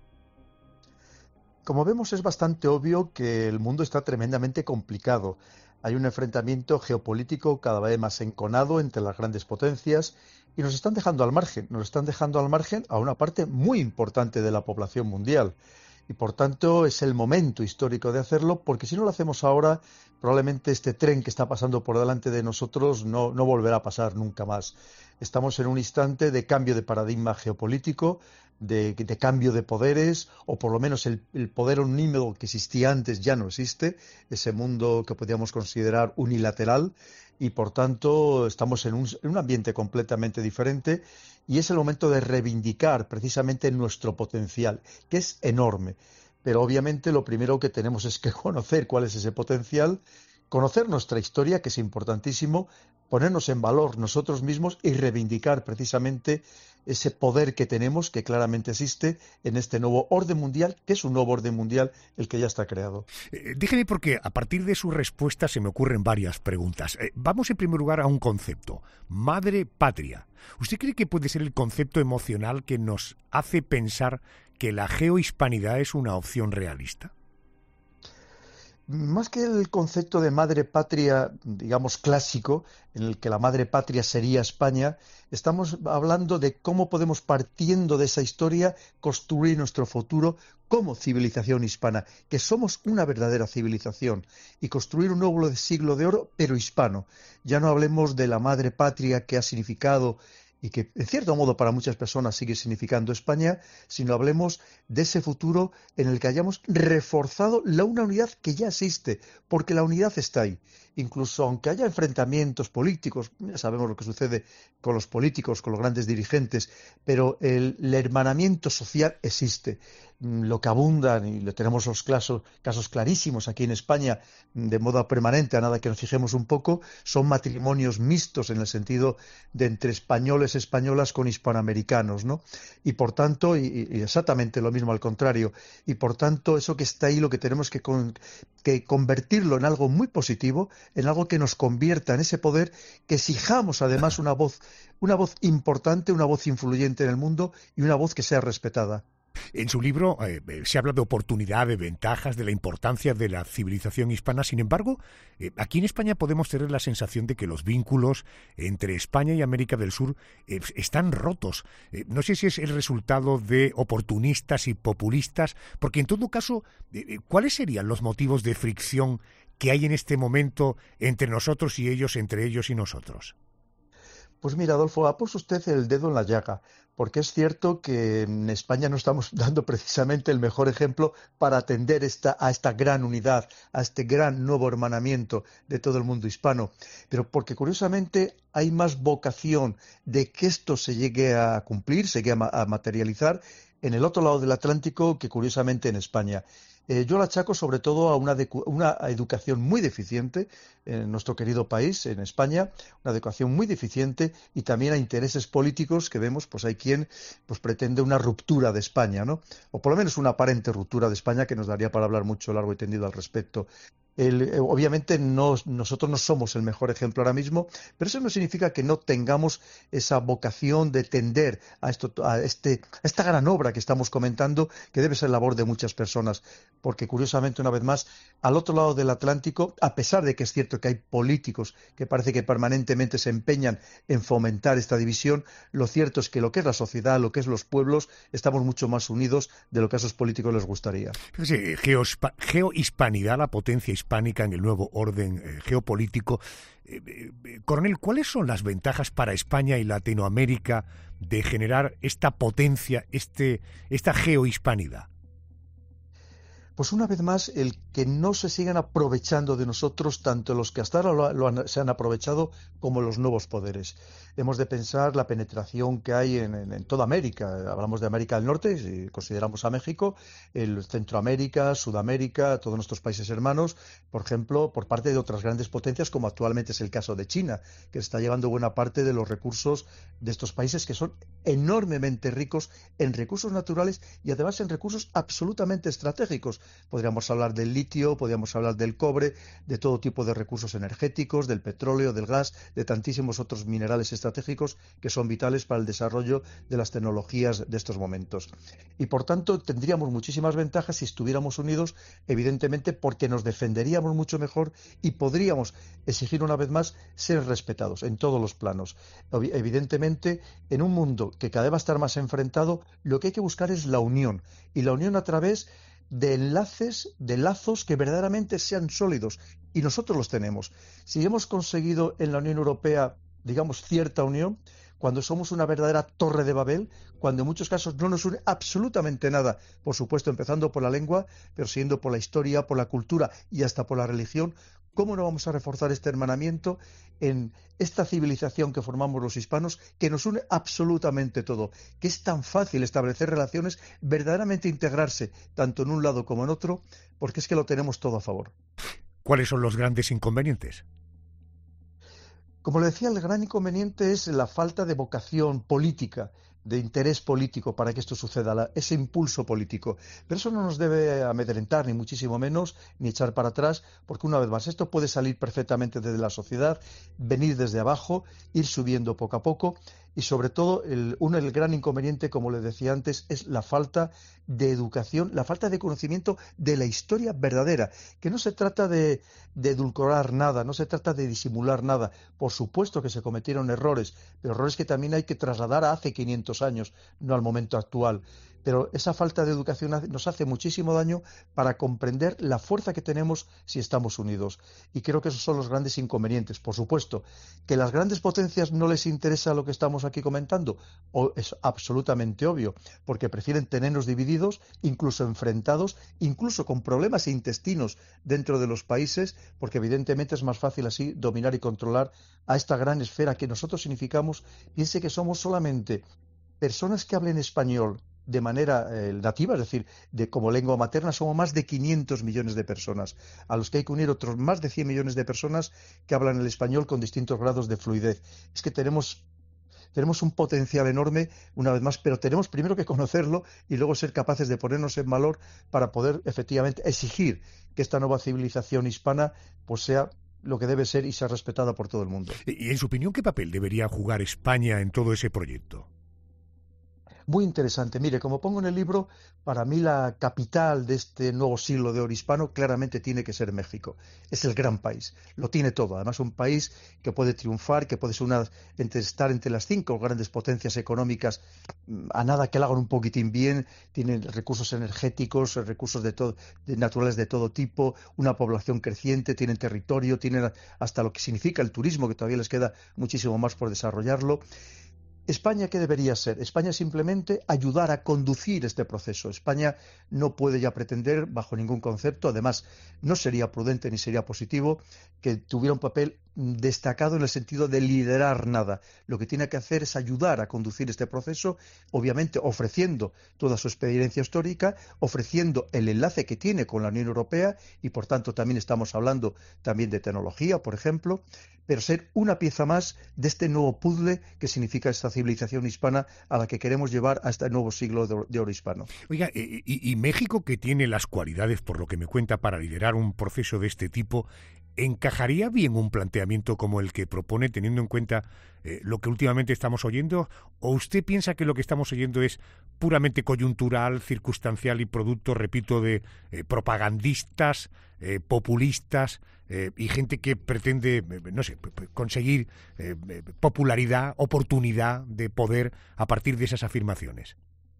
Como vemos, es bastante obvio que el mundo está tremendamente complicado. Hay un enfrentamiento geopolítico cada vez más enconado entre las grandes potencias y nos están dejando al margen, nos están dejando al margen a una parte muy importante de la población mundial. Y por tanto es el momento histórico de hacerlo, porque si no lo hacemos ahora, probablemente este tren que está pasando por delante de nosotros no, no volverá a pasar nunca más. Estamos en un instante de cambio de paradigma geopolítico, de, de cambio de poderes, o por lo menos el, el poder unívoco que existía antes ya no existe, ese mundo que podríamos considerar unilateral, y por tanto estamos en un, en un ambiente completamente diferente, y es el momento de reivindicar precisamente nuestro potencial, que es enorme. Pero obviamente lo primero que tenemos es que conocer cuál es ese potencial, conocer nuestra historia, que es importantísimo, ponernos en valor nosotros mismos y reivindicar precisamente ese poder que tenemos, que claramente existe en este nuevo orden mundial, que es un nuevo orden mundial el que ya está creado. Eh, déjeme, porque a partir de su respuesta se me ocurren varias preguntas. Eh, vamos en primer lugar a un concepto, madre patria. ¿Usted cree que puede ser el concepto emocional que nos hace pensar que la geohispanidad es una opción realista? Más que el concepto de madre patria, digamos, clásico, en el que la madre patria sería España, estamos hablando de cómo podemos, partiendo de esa historia, construir nuestro futuro como civilización hispana, que somos una verdadera civilización, y construir un nuevo siglo de oro, pero hispano. Ya no hablemos de la madre patria que ha significado y que en cierto modo para muchas personas sigue significando España, sino hablemos de ese futuro en el que hayamos reforzado la una unidad que ya existe, porque la unidad está ahí. Incluso aunque haya enfrentamientos políticos, ya sabemos lo que sucede con los políticos, con los grandes dirigentes, pero el, el hermanamiento social existe. Lo que abundan, y lo tenemos los casos, casos clarísimos aquí en España, de modo permanente, a nada que nos fijemos un poco, son matrimonios mixtos en el sentido de entre españoles, españolas con hispanoamericanos, ¿no? Y por tanto, y, y exactamente lo mismo al contrario, y por tanto eso que está ahí lo que tenemos que, con, que convertirlo en algo muy positivo, en algo que nos convierta en ese poder, que exijamos además una voz, una voz importante, una voz influyente en el mundo y una voz que sea respetada. En su libro eh, se habla de oportunidad, de ventajas, de la importancia de la civilización hispana. Sin embargo, eh, aquí en España podemos tener la sensación de que los vínculos entre España y América del Sur eh, están rotos. Eh, no sé si es el resultado de oportunistas y populistas, porque en todo caso, eh, ¿cuáles serían los motivos de fricción que hay en este momento entre nosotros y ellos, entre ellos y nosotros? Pues mira, Adolfo, ha puesto usted el dedo en la llaga, porque es cierto que en España no estamos dando precisamente el mejor ejemplo para atender esta, a esta gran unidad, a este gran nuevo hermanamiento de todo el mundo hispano, pero porque curiosamente hay más vocación de que esto se llegue a cumplir, se llegue a, a materializar en el otro lado del Atlántico que curiosamente en España. Eh, yo la achaco sobre todo a una, una educación muy deficiente en nuestro querido país, en España, una educación muy deficiente, y también a intereses políticos que vemos, pues hay quien pues pretende una ruptura de España, ¿no? O por lo menos una aparente ruptura de España, que nos daría para hablar mucho largo y tendido al respecto. El, eh, obviamente no, nosotros no somos el mejor ejemplo ahora mismo, pero eso no significa que no tengamos esa vocación de tender a, esto, a, este, a esta gran obra que estamos comentando, que debe ser labor de muchas personas, porque curiosamente, una vez más, al otro lado del Atlántico, a pesar de que es cierto que hay políticos que parece que permanentemente se empeñan en fomentar esta división, lo cierto es que lo que es la sociedad, lo que es los pueblos, estamos mucho más unidos de lo que a esos políticos les gustaría. Sí, geohispanidad, la potencia hispana. hispánica en el nuevo orden eh, geopolítico. Eh, eh, coronel, ¿cuáles son las ventajas para España y Latinoamérica de generar esta potencia, este, esta geohispanidad? Pues una vez más, el que no se sigan aprovechando de nosotros, tanto los que hasta ahora lo, lo han, se han aprovechado como los nuevos poderes. Hemos de pensar la penetración que hay en, en, en toda América. Hablamos de América del Norte, si consideramos a México, el Centroamérica, Sudamérica, todos nuestros países hermanos, por ejemplo, por parte de otras grandes potencias, como actualmente es el caso de China, que está llevando buena parte de los recursos de estos países que son enormemente ricos en recursos naturales y además en recursos absolutamente estratégicos. Podríamos hablar del litio, podríamos hablar del cobre, de todo tipo de recursos energéticos, del petróleo, del gas, de tantísimos otros minerales estratégicos que son vitales para el desarrollo de las tecnologías de estos momentos. Y por tanto tendríamos muchísimas ventajas si estuviéramos unidos, evidentemente porque nos defenderíamos mucho mejor y podríamos exigir una vez más ser respetados en todos los planos. Evidentemente, en un mundo que cada vez va a estar más enfrentado, lo que hay que buscar es la unión, y la unión a través de enlaces, de lazos que verdaderamente sean sólidos, y nosotros los tenemos. Si hemos conseguido en la Unión Europea, digamos, cierta unión, cuando somos una verdadera torre de Babel, cuando en muchos casos no nos une absolutamente nada, por supuesto empezando por la lengua, pero siguiendo por la historia, por la cultura y hasta por la religión, ¿cómo no vamos a reforzar este hermanamiento en esta civilización que formamos los hispanos, que nos une absolutamente todo, que es tan fácil establecer relaciones, verdaderamente integrarse, tanto en un lado como en otro, porque es que lo tenemos todo a favor? ¿Cuáles son los grandes inconvenientes? Como le decía, el gran inconveniente es la falta de vocación política, de interés político para que esto suceda, la, ese impulso político. Pero eso no nos debe amedrentar, ni muchísimo menos, ni echar para atrás, porque una vez más, esto puede salir perfectamente desde la sociedad, venir desde abajo, ir subiendo poco a poco, y sobre todo, el, uno, el gran inconveniente, como le decía antes, es la falta de educación, la falta de conocimiento de la historia verdadera, que no se trata de, de edulcorar nada, no se trata de disimular nada. Por supuesto que se cometieron errores, pero errores que también hay que trasladar a hace quinientos años, no al momento actual. Pero esa falta de educación nos hace muchísimo daño para comprender la fuerza que tenemos si estamos unidos. Y creo que esos son los grandes inconvenientes. Por supuesto, que a las grandes potencias no les interesa lo que estamos aquí comentando, o es absolutamente obvio, porque prefieren tenernos divididos, incluso enfrentados, incluso con problemas intestinos dentro de los países, porque evidentemente es más fácil así dominar y controlar a esta gran esfera que nosotros significamos. Piense que somos solamente personas que hablen español de manera eh, nativa, es decir, de como lengua materna, somos más de quinientos millones de personas, a los que hay que unir otros más de cien millones de personas que hablan el español con distintos grados de fluidez. Es que tenemos tenemos un potencial enorme, una vez más, pero tenemos primero que conocerlo y luego ser capaces de ponernos en valor para poder efectivamente exigir que esta nueva civilización hispana pues sea lo que debe ser y sea respetada por todo el mundo. Y en su opinión, ¿qué papel debería jugar España en todo ese proyecto? Muy interesante. Mire, como pongo en el libro, para mí la capital de este nuevo siglo de oro hispano claramente tiene que ser México. Es el gran país, lo tiene todo. Además, un país que puede triunfar, que puede ser una, entre, estar entre las cinco grandes potencias económicas, a nada que lo hagan un poquitín bien. Tienen recursos energéticos, recursos de todo, de naturales de todo tipo, una población creciente, tienen territorio, tienen hasta lo que significa el turismo, que todavía les queda muchísimo más por desarrollarlo. ¿España qué debería ser? España simplemente ayudar a conducir este proceso. España no puede ya pretender, bajo ningún concepto, además no sería prudente ni sería positivo, que tuviera un papel destacado en el sentido de liderar nada. Lo que tiene que hacer es ayudar a conducir este proceso, obviamente ofreciendo toda su experiencia histórica, ofreciendo el enlace que tiene con la Unión Europea y por tanto también estamos hablando también de tecnología, por ejemplo, pero ser una pieza más de este nuevo puzzle que significa esta civilización hispana a la que queremos llevar a este nuevo siglo de oro hispano. Oiga, y, y México, que tiene las cualidades, por lo que me cuenta, para liderar un proceso de este tipo, ¿encajaría bien un planteamiento como el que propone, teniendo en cuenta eh, lo que últimamente estamos oyendo? ¿O usted piensa que lo que estamos oyendo es puramente coyuntural, circunstancial y producto, repito, de eh, propagandistas, eh, populistas eh, y gente que pretende, eh, no sé, conseguir eh, popularidad, oportunidad de poder a partir de esas afirmaciones?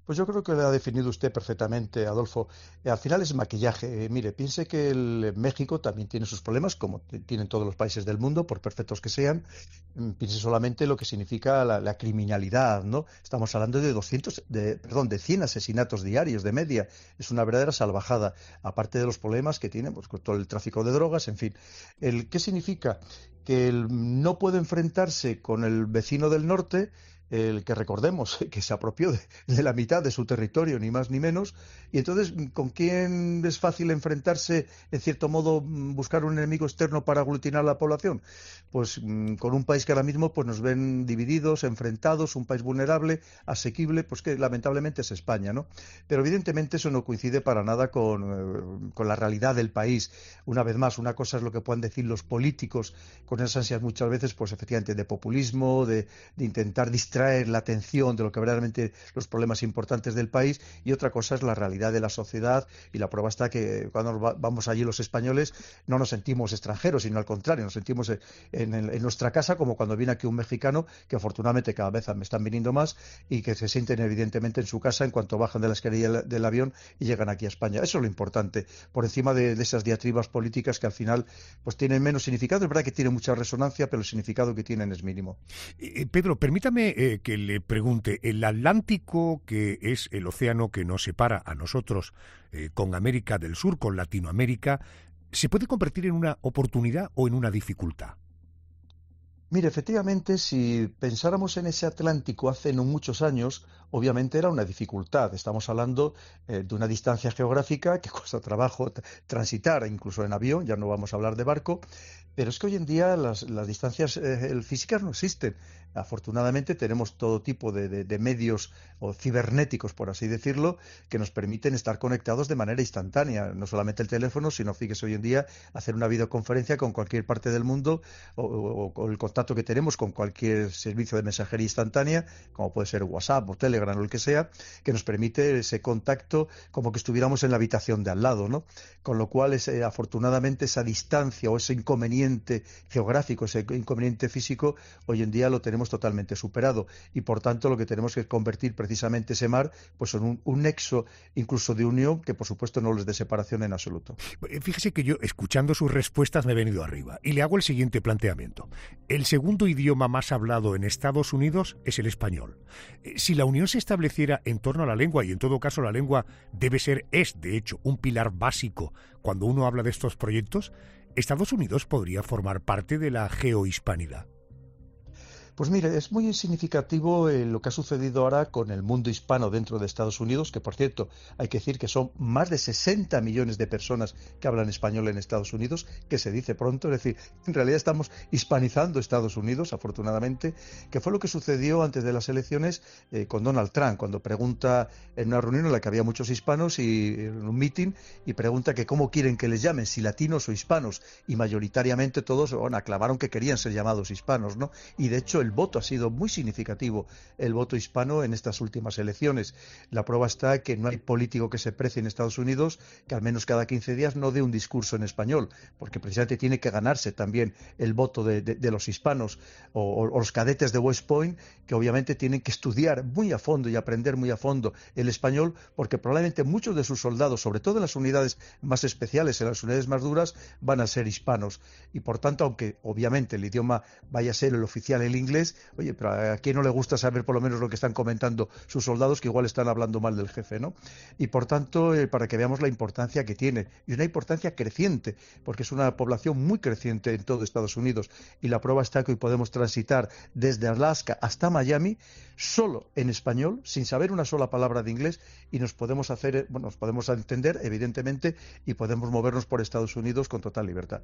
Pues yo creo que lo ha definido usted perfectamente, Adolfo. Eh, al final es maquillaje. Eh, mire, piense que el México también tiene sus problemas, como t- tienen todos los países del mundo, por perfectos que sean. Mm, Piense solamente lo que significa la, la criminalidad, ¿no? Estamos hablando de doscientos, de, perdón, de cien asesinatos diarios de media. Es una verdadera salvajada, aparte de los problemas que tienen, pues con todo el tráfico de drogas, en fin. El, ¿qué significa? Que el, no puede enfrentarse con el vecino del norte, el que recordemos que se apropió de, de la mitad de su territorio, ni más ni menos, y entonces, ¿con quién es fácil enfrentarse, en cierto modo, buscar un enemigo externo para aglutinar a la población? Pues con un país que ahora mismo pues nos ven divididos, enfrentados, un país vulnerable, asequible, pues que lamentablemente es España, ¿no? Pero evidentemente eso no coincide para nada con, con la realidad del país. Una vez más, una cosa es lo que puedan decir los políticos con esas ansias muchas veces, pues efectivamente, de populismo, de, de intentar distraer distraer la atención de lo que verdaderamente los problemas importantes del país, y otra cosa es la realidad de la sociedad, y la prueba está que cuando vamos allí los españoles no nos sentimos extranjeros, sino al contrario, nos sentimos en, en, en nuestra casa, como cuando viene aquí un mexicano, que afortunadamente cada vez me están viniendo más, y que se sienten evidentemente en su casa en cuanto bajan de la escalera del avión y llegan aquí a España. Eso es lo importante, por encima de, de esas diatribas políticas que al final pues tienen menos significado. Es verdad que tienen mucha resonancia, pero el significado que tienen es mínimo. Eh, Pedro, permítame eh, que le pregunte, el Atlántico, que es el océano que nos separa a nosotros eh, con América del Sur, con Latinoamérica, ¿se puede convertir en una oportunidad o en una dificultad? Mire, efectivamente, si pensáramos en ese Atlántico hace no muchos años, obviamente era una dificultad. Estamos hablando eh, de una distancia geográfica que cuesta trabajo t- transitar, incluso en avión, ya no vamos a hablar de barco, pero es que hoy en día las, las distancias eh, físicas no existen. Afortunadamente tenemos todo tipo de, de, de medios o cibernéticos, por así decirlo, que nos permiten estar conectados de manera instantánea. No solamente el teléfono, sino, fíjese, hoy en día hacer una videoconferencia con cualquier parte del mundo, o, o, o el contacto que tenemos con cualquier servicio de mensajería instantánea, como puede ser WhatsApp o Telegram o el que sea, que nos permite ese contacto como que estuviéramos en la habitación de al lado, ¿no? Con lo cual, ese, afortunadamente, esa distancia o ese inconveniente geográfico, ese inconveniente físico, hoy en día lo tenemos totalmente superado, y por tanto lo que tenemos que convertir precisamente ese mar pues en un, un nexo incluso de unión, que por supuesto no les dé separación en absoluto. Fíjese que yo, escuchando sus respuestas, me he venido arriba y le hago el siguiente planteamiento. El segundo idioma más hablado en Estados Unidos es el español. Si la unión se estableciera en torno a la lengua, y en todo caso la lengua debe ser, es de hecho, un pilar básico cuando uno habla de estos proyectos, ¿Estados Unidos podría formar parte de la geohispanidad? Pues mire, es muy significativo eh, lo que ha sucedido ahora con el mundo hispano dentro de Estados Unidos, que por cierto hay que decir que son más de sesenta millones de personas que hablan español en Estados Unidos, que se dice pronto, es decir, en realidad estamos hispanizando Estados Unidos, afortunadamente, que fue lo que sucedió antes de las elecciones eh, con Donald Trump, cuando pregunta en una reunión en la que había muchos hispanos y en un meeting, y pregunta que cómo quieren que les llamen, si latinos o hispanos, y mayoritariamente todos bueno, aclamaron que querían ser llamados hispanos, ¿no? Y de hecho el voto ha sido muy significativo, el voto hispano en estas últimas elecciones. La prueba está que no hay político que se precie en Estados Unidos que al menos cada quince días no dé un discurso en español, porque precisamente tiene que ganarse también el voto de, de, de los hispanos, o, o, o los cadetes de West Point, que obviamente tienen que estudiar muy a fondo y aprender muy a fondo el español, porque probablemente muchos de sus soldados, sobre todo en las unidades más especiales, en las unidades más duras, van a ser hispanos. Y por tanto, aunque obviamente el idioma vaya a ser el oficial, el inglés, oye, pero a quién no le gusta saber por lo menos lo que están comentando sus soldados, que igual están hablando mal del jefe, ¿no? Y por tanto, eh, para que veamos la importancia que tiene, y una importancia creciente, porque es una población muy creciente en todo Estados Unidos, y la prueba está que hoy podemos transitar desde Alaska hasta Miami solo en español, sin saber una sola palabra de inglés, y nos podemos hacer, bueno, nos podemos entender, evidentemente, y podemos movernos por Estados Unidos con total libertad.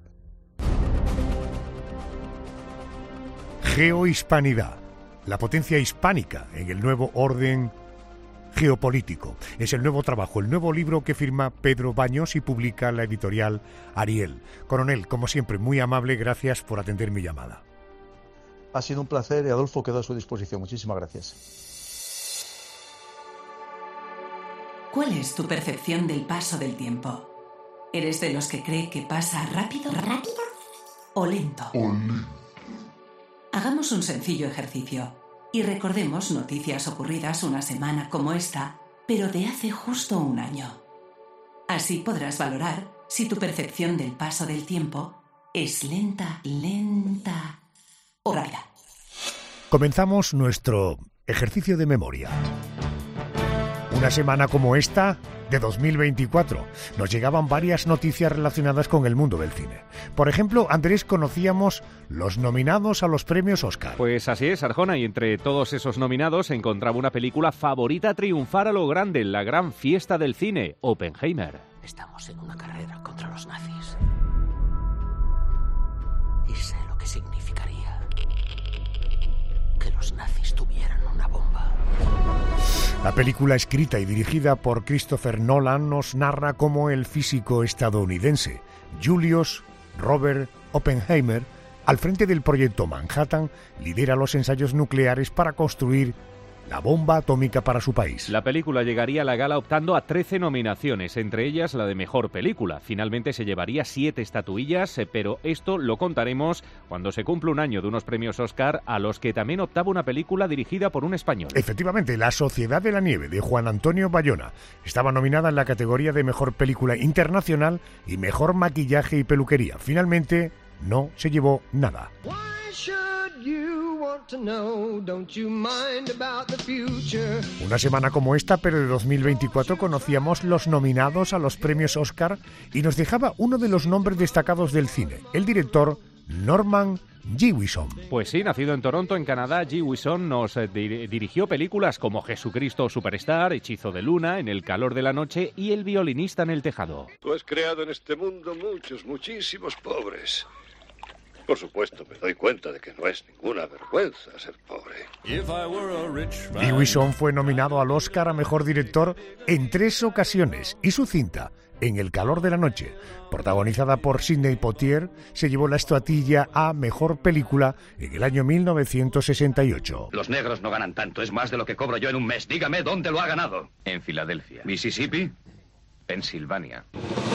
Geohispanidad, la potencia hispánica en el nuevo orden geopolítico. Es el nuevo trabajo, el nuevo libro que firma Pedro Baños y publica la editorial Ariel. Coronel, como siempre, muy amable, gracias por atender mi llamada. Ha sido un placer y Adolfo quedó a su disposición. Muchísimas gracias. ¿Cuál es tu percepción del paso del tiempo? ¿Eres de los que cree que pasa rápido, rápido o lento? Olé. Hagamos un sencillo ejercicio y recordemos noticias ocurridas una semana como esta pero de hace justo un año. Así podrás valorar si tu percepción del paso del tiempo es lenta, lenta o rápida. Comenzamos nuestro ejercicio de memoria. Una semana como esta, de dos mil veinticuatro, nos llegaban varias noticias relacionadas con el mundo del cine. Por ejemplo, Andrés, conocíamos los nominados a los premios Oscar. Pues así es, Arjona, y entre todos esos nominados se encontraba una película favorita a triunfar a lo grande en la gran fiesta del cine, Oppenheimer. Estamos en una carrera contra los nazis. Y sé lo que significaría que los nazis tuvieran una bomba. La película, escrita y dirigida por Christopher Nolan, nos narra cómo el físico estadounidense Julius Robert Oppenheimer, al frente del proyecto Manhattan, lidera los ensayos nucleares para construir la bomba atómica para su país. La película llegaría a la gala optando a trece nominaciones, entre ellas la de Mejor Película. Finalmente se llevaría siete estatuillas, pero esto lo contaremos cuando se cumple un año de unos premios Oscar a los que también optaba una película dirigida por un español. Efectivamente, La Sociedad de la Nieve, de Juan Antonio Bayona, estaba nominada en la categoría de Mejor Película Internacional y Mejor Maquillaje y Peluquería. Finalmente, no se llevó nada. Una semana como esta, pero de dos mil veinticuatro, conocíamos los nominados a los premios Oscar y nos dejaba uno de los nombres destacados del cine, el director Norman Jewison. Pues sí, nacido en Toronto, en Canadá, Jewison nos eh, dir- dirigió películas como Jesucristo Superstar, Hechizo de Luna, En el calor de la noche y El violinista en el tejado. Tú has creado en este mundo muchos, muchísimos pobres. Por supuesto, me doy cuenta de que no es ninguna vergüenza ser pobre. Jewison fue nominado al Oscar a Mejor Director en tres ocasiones y su cinta, En el calor de la noche, protagonizada por Sidney Poitier, se llevó la estatuilla a Mejor Película en el año mil novecientos sesenta y ocho. Los negros no ganan tanto, es más de lo que cobro yo en un mes. Dígame dónde lo ha ganado. En Filadelfia. Mississippi. Pensilvania.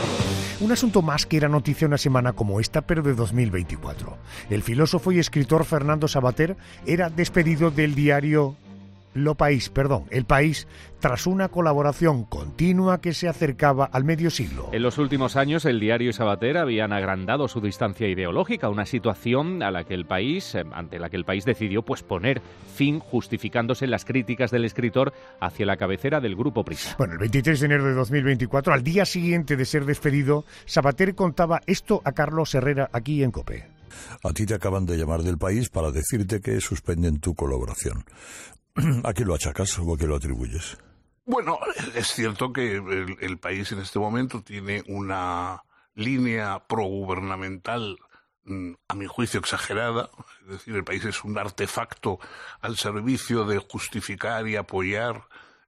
Un asunto más que era noticia una semana como esta, pero de dos mil veinticuatro. El filósofo y escritor Fernando Savater era despedido del diario Lo País, perdón, El País, tras una colaboración continua que se acercaba al medio siglo. En los últimos años, el diario y Savater habían agrandado su distancia ideológica, una situación a la que el país, ante la que el país decidió pues poner fin, justificándose en las críticas del escritor hacia la cabecera del grupo Prisa. Bueno, el veintitrés de enero de dos mil veinticuatro, al día siguiente de ser despedido, Savater contaba esto a Carlos Herrera aquí en COPE. A ti te acaban de llamar del País para decirte que suspenden tu colaboración. ¿A quién lo achacas o a quién lo atribuyes? Bueno, es cierto que el, el país en este momento tiene una línea progubernamental, a mi juicio, exagerada. Es decir, el país es un artefacto al servicio de justificar y apoyar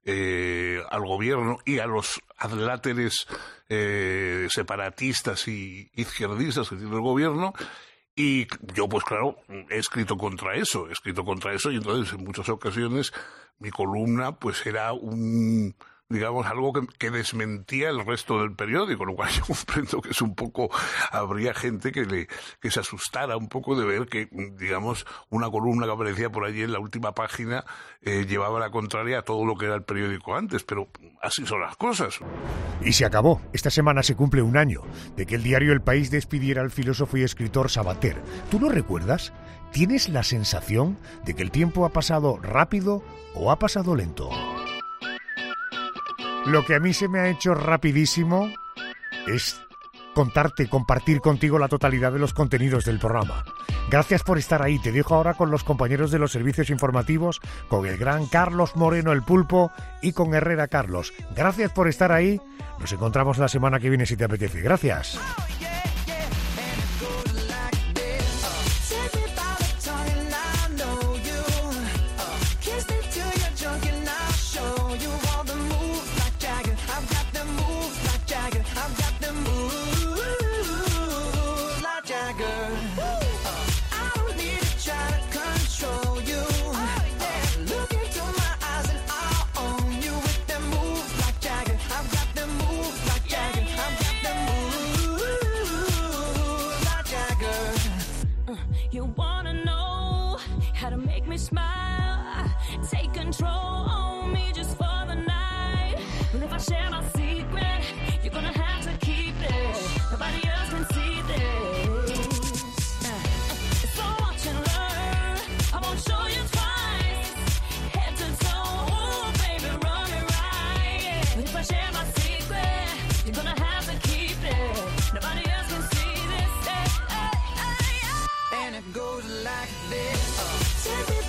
eh, al gobierno y a los adláteres eh, separatistas y izquierdistas que tiene el gobierno. Y yo, pues claro, he escrito contra eso, he escrito contra eso y entonces en muchas ocasiones mi columna pues era un, digamos, algo que, que desmentía el resto del periódico, lo cual yo comprendo que es un poco, habría gente que le que se asustara un poco de ver que, digamos, una columna que aparecía por allí en la última página eh, llevaba la contraria a todo lo que era el periódico antes, pero así son las cosas. Y se acabó. Esta semana se cumple un año de que el diario El País despidiera al filósofo y escritor Savater. ¿Tú lo recuerdas? ¿Tienes la sensación de que el tiempo ha pasado rápido o ha pasado lento? Lo que a mí se me ha hecho rapidísimo es contarte, compartir contigo la totalidad de los contenidos del programa. Gracias por estar ahí. Te dejo ahora con los compañeros de los servicios informativos, con el gran Carlos Moreno el Pulpo y con Herrera Carlos. Gracias por estar ahí. Nos encontramos la semana que viene si te apetece. Gracias. You wanna know how to make me smile? Take control on me just for the night. if I share my secret, you're gonna have to keep it. Nobody else can see this. Hey, hey, hey, hey. And it goes like this. Uh.